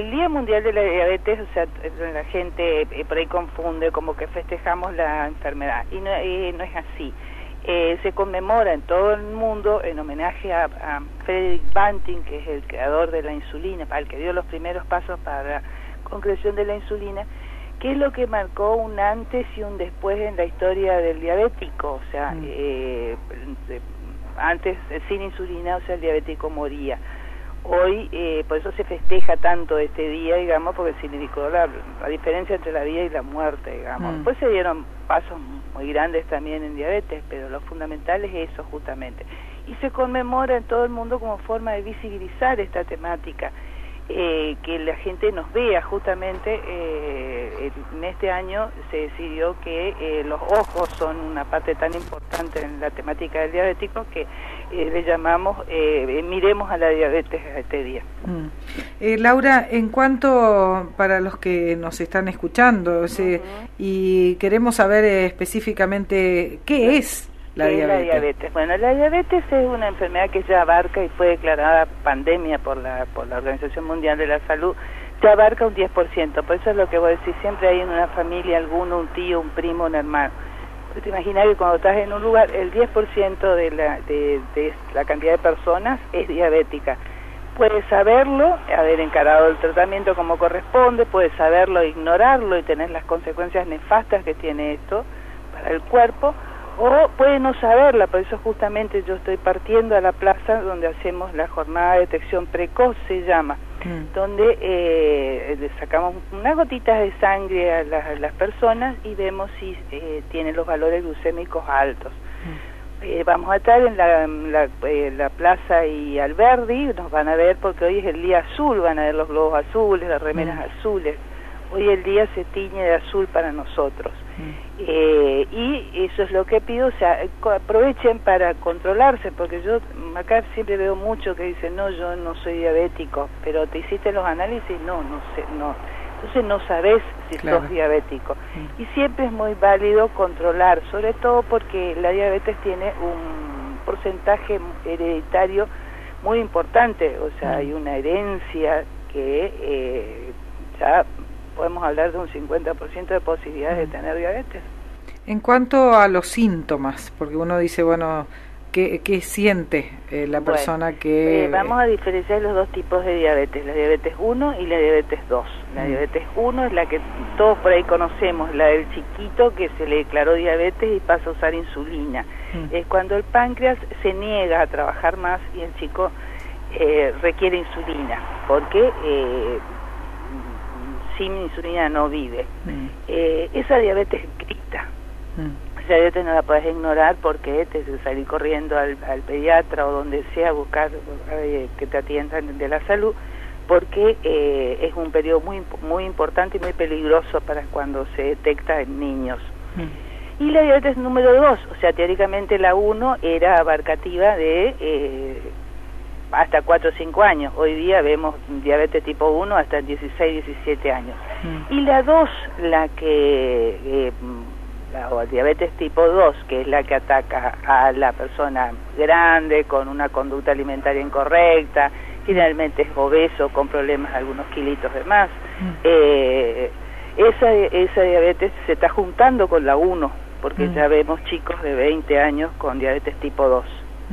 el Día Mundial de la Diabetes, o sea, la gente por ahí confunde como que festejamos la enfermedad, y no es así. Se conmemora en todo el mundo en homenaje a Frederick Banting, que es el creador de la insulina, el que dio los primeros pasos para la concreción de la insulina, que es lo que marcó un antes y un después en la historia del diabético. O sea, antes sin insulina, o sea, el diabético moría. Hoy, por eso se festeja tanto este día, digamos, porque significó la diferencia entre la vida y la muerte, digamos. Después se dieron pasos muy grandes también en diabetes, pero lo fundamental es eso justamente. Y se conmemora en todo el mundo como forma de visibilizar esta temática, que la gente nos vea justamente. En este año se decidió que los ojos son una parte tan importante en la temática del diabético que le llamamos miremos a la diabetes a este día. Laura, en cuanto para los que nos están escuchando y queremos saber específicamente qué es la diabetes. Bueno, la diabetes es una enfermedad que ya abarca y fue declarada pandemia por la Organización Mundial de la Salud. Ya abarca un 10%, por eso es lo que vos decís, siempre hay en una familia alguno, un tío, un primo, un hermano. Te imaginas que cuando estás en un lugar, el 10% de la cantidad de personas es diabética. Puedes saberlo, haber encarado el tratamiento como corresponde, puedes saberlo, ignorarlo y tener las consecuencias nefastas que tiene esto para el cuerpo, o puede no saberla. Por eso justamente yo estoy partiendo a la plaza donde hacemos la jornada de detección precoz, se llama, donde le sacamos unas gotitas de sangre a las personas y vemos si tienen los valores glucémicos altos. Vamos a estar en la plaza y Alberdi, nos van a ver porque hoy es el día azul, van a ver los globos azules, las remeras azules. Hoy el día se tiñe de azul para nosotros. Y eso es lo que pido, o sea, aprovechen para controlarse, porque yo acá siempre veo mucho que dicen, no, yo no soy diabético, pero te hiciste los análisis, no sé, no. Entonces no sabés si sos diabético. Y siempre es muy válido controlar, sobre todo porque la diabetes tiene un porcentaje hereditario muy importante, o sea, hay una herencia que ya podemos hablar de un 50% de posibilidades de tener diabetes. En cuanto a los síntomas, porque uno dice, bueno, ¿qué siente la persona que...? Vamos a diferenciar los dos tipos de diabetes, la diabetes 1 y la diabetes 2. La diabetes 1 es la que todos por ahí conocemos, la del chiquito que se le declaró diabetes y pasa a usar insulina. Es cuando el páncreas se niega a trabajar más y el chico requiere insulina, porque sin insulina no vive. Esa diabetes grita. Esa diabetes no la podés ignorar porque te salir corriendo al pediatra o donde sea a buscar que te atiendan de la salud, porque es un periodo muy importante y muy peligroso para cuando se detecta en niños. Y la diabetes número 2, o sea, teóricamente la 1 era abarcativa de hasta 4 o 5 años. Hoy día vemos diabetes tipo 1 hasta 16, 17 años. Y la 2, la diabetes tipo 2, que es la que ataca a la persona grande con una conducta alimentaria incorrecta, generalmente es obeso con problemas, algunos kilitos de más. Esa diabetes se está juntando con la 1, porque ya vemos chicos de 20 años con diabetes tipo 2.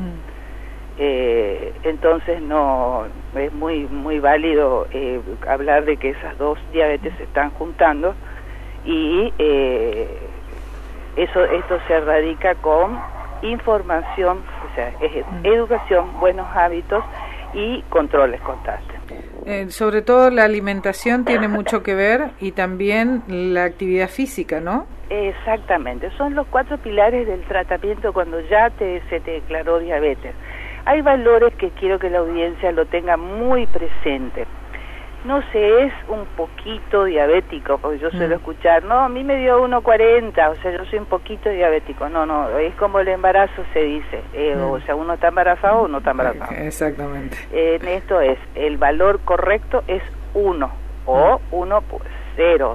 Entonces no es muy válido hablar de que esas dos diabetes se están juntando, y esto se erradica con información, o sea, es educación, buenos hábitos y controles constantes. Sobre todo la alimentación tiene mucho que ver, y también la actividad física, ¿no? Exactamente, son los 4 pilares del tratamiento cuando ya se te declaró diabetes. Hay valores que quiero que la audiencia lo tenga muy presente. No se es un poquito diabético, porque yo suelo escuchar, no, a mí me dio 1,40, o sea, yo soy un poquito diabético. No, es como el embarazo se dice, o sea, uno está embarazado o no está embarazado. Exactamente. Esto es, el valor correcto es 1, o 1,00,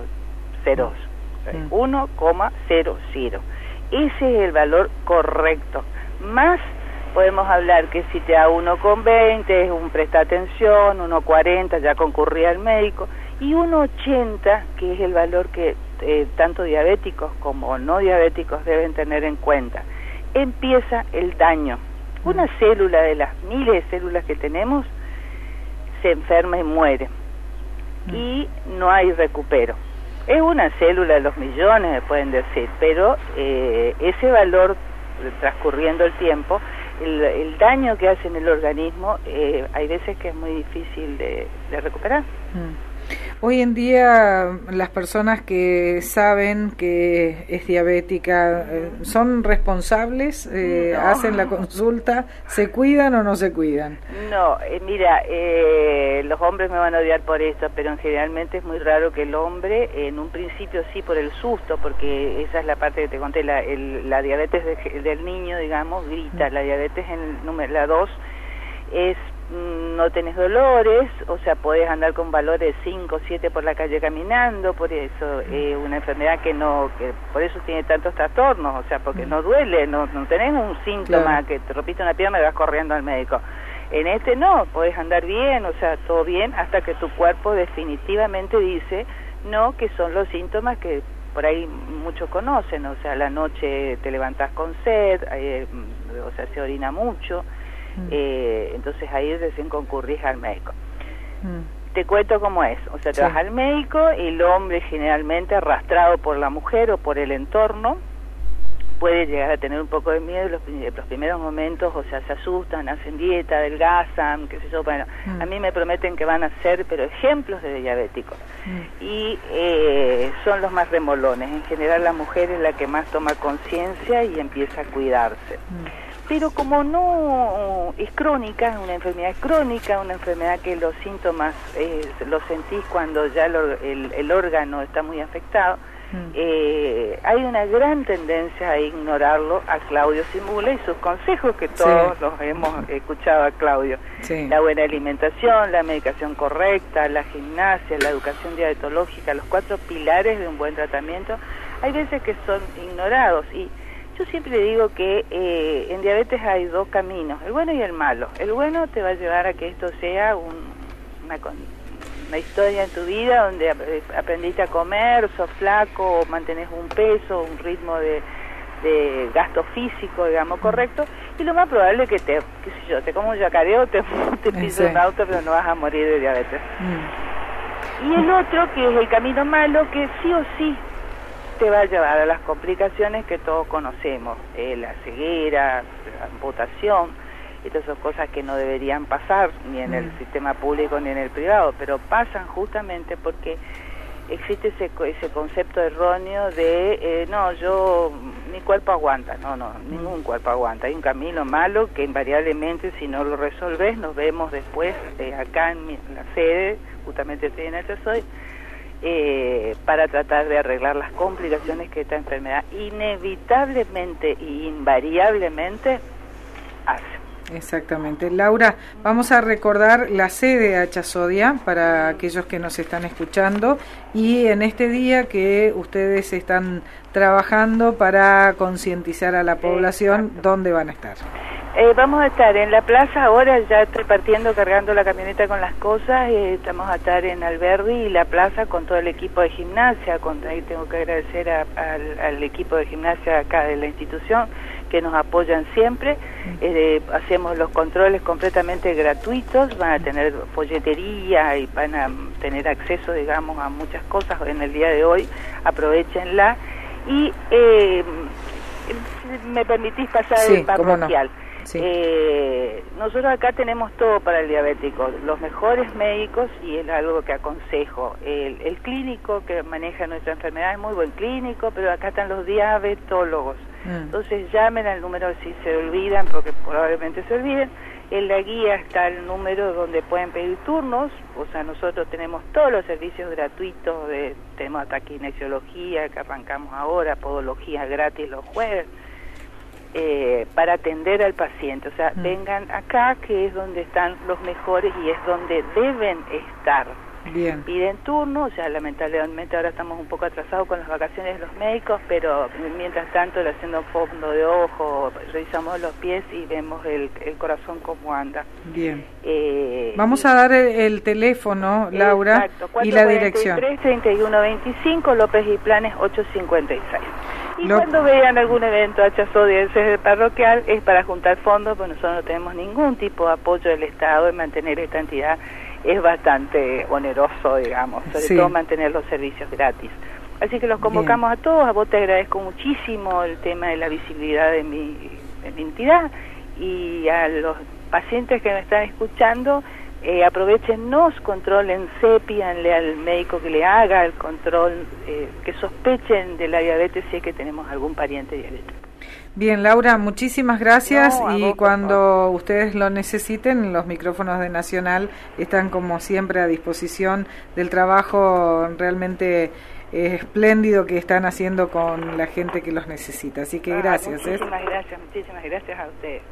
1,00. Ese es el valor correcto. Más podemos hablar que si te da 1,20 es un presta atención, 1,40 ya concurría al médico, y 1,80, que es el valor que tanto diabéticos como no diabéticos deben tener en cuenta. Empieza el daño. Una célula de las miles de células que tenemos se enferma y muere, y no hay recupero. Es una célula de los millones, me pueden decir, pero ese valor, transcurriendo el tiempo, el daño que hace en el organismo, hay veces que es muy difícil de recuperar. Hoy en día las personas que saben que es diabética, ¿son responsables? No. ¿Hacen la consulta? ¿Se cuidan o no se cuidan? No, mira, los hombres me van a odiar por esto, pero generalmente es muy raro que el hombre, en un principio sí por el susto, porque esa es la parte que te conté, la diabetes del niño, digamos, grita. La diabetes la 2 es no tenés dolores, o sea, podés andar con valores 5 o 7 por la calle caminando, por eso una enfermedad que por eso tiene tantos trastornos, o sea, porque no duele, no tenés un síntoma, claro, que te rompiste una pierna y vas corriendo al médico. En este no, podés andar bien, o sea, todo bien, hasta que tu cuerpo definitivamente dice no, que son los síntomas que por ahí muchos conocen, o sea, a la noche te levantás con sed, o sea, se orina mucho. Entonces ahí recién concurrís al médico. Te cuento cómo es, o sea, te vas al médico y el hombre, generalmente arrastrado por la mujer o por el entorno, puede llegar a tener un poco de miedo los primeros momentos, o sea, se asustan, hacen dieta, adelgazan, qué sé yo. Bueno, a mí me prometen que van a ser, pero ejemplos de diabéticos, y son los más remolones. En general la mujer es la que más toma conciencia y empieza a cuidarse. Pero como no es crónica, es una enfermedad crónica, una enfermedad que los síntomas los sentís cuando ya el órgano está muy afectado, hay una gran tendencia a ignorarlo a Claudio Simula y sus consejos, que todos los hemos escuchado a Claudio. La buena alimentación, la medicación correcta, la gimnasia, la educación diabetológica, los 4 pilares de un buen tratamiento, hay veces que son ignorados. Y yo siempre digo que en diabetes hay 2 caminos, el bueno y el malo. El bueno te va a llevar a que esto sea una historia en tu vida donde aprendiste a comer, sos flaco, o mantenés un peso, un ritmo de gasto físico, digamos, correcto, y lo más probable es que te como un yacareo, te piso un auto, pero no vas a morir de diabetes. Y el otro, que es el camino malo, que sí o sí te va a llevar a las complicaciones que todos conocemos, la ceguera, la amputación. Estas son cosas que no deberían pasar ni en el sistema público ni en el privado, pero pasan justamente porque existe ese concepto erróneo de mi cuerpo aguanta. No, ningún cuerpo aguanta. Hay un camino malo que invariablemente, si no lo resolves, nos vemos después acá en la sede, justamente estoy en el Tesoy, para tratar de arreglar las complicaciones que esta enfermedad inevitablemente e invariablemente hace. Exactamente. Laura, vamos a recordar la sede Hachasodia para aquellos que nos están escuchando, y en este día que ustedes están trabajando para concientizar a la población, ¿dónde van a estar? Vamos a estar en la plaza, ahora ya estoy partiendo, cargando la camioneta con las cosas, vamos a estar en Alberdi y la plaza con todo el equipo de gimnasia. Ahí tengo que agradecer al equipo de gimnasia acá de la institución, que nos apoyan siempre. Hacemos los controles completamente gratuitos, van a tener folletería y van a tener acceso, digamos, a muchas cosas en el día de hoy, aprovechenla. Y me permitís pasar el parroquial. No. Sí. Nosotros acá tenemos todo para el diabético, los mejores médicos, y es algo que aconsejo. El clínico que maneja nuestra enfermedad es muy buen clínico, pero acá están los diabetólogos. Entonces llamen al número si se olvidan, porque probablemente se olviden. En la guía está el número donde pueden pedir turnos. O sea, nosotros tenemos todos los servicios gratuitos, tenemos hasta kinesiología, que arrancamos ahora, podología gratis los jueves, para atender al paciente. O sea, vengan acá, que es donde están los mejores y es donde deben estar. Bien. Piden turno, o sea, lamentablemente ahora estamos un poco atrasados con las vacaciones de los médicos, pero mientras tanto le haciendo fondo de ojo, revisamos los pies y vemos el corazón cómo anda. Bien. Vamos a dar el teléfono, Laura, y la dirección. 443-3125, López y Planes 856. Y cuando vean algún evento HSODIA parroquial es para juntar fondos, pues nosotros no tenemos ningún tipo de apoyo del Estado en mantener esta entidad. Es bastante oneroso, digamos, sobre todo mantener los servicios gratis. Así que los convocamos a todos. A vos te agradezco muchísimo el tema de la visibilidad de mi entidad, y a los pacientes que me están escuchando, aprovechenos, contrólense, pídanle al médico que le haga el control, que sospechen de la diabetes si es que tenemos algún pariente diabético. Bien, Laura, muchísimas gracias, y cuando ustedes lo necesiten, los micrófonos de Nacional están como siempre a disposición del trabajo realmente espléndido que están haciendo con la gente que los necesita. Así que gracias. Muchísimas gracias a ustedes.